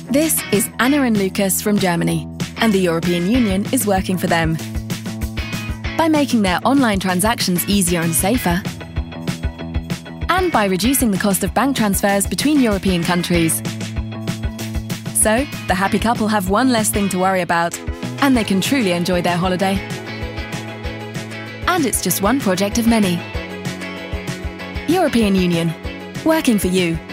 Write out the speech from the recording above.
This is Anna and Lucas from Germany, and the European Union is working for them. By making their online transactions easier and safer, and by reducing the cost of bank transfers between European countries. So, the happy couple have one less thing to worry about, and they can truly enjoy their holiday. And it's just one project of many. European Union, working for you.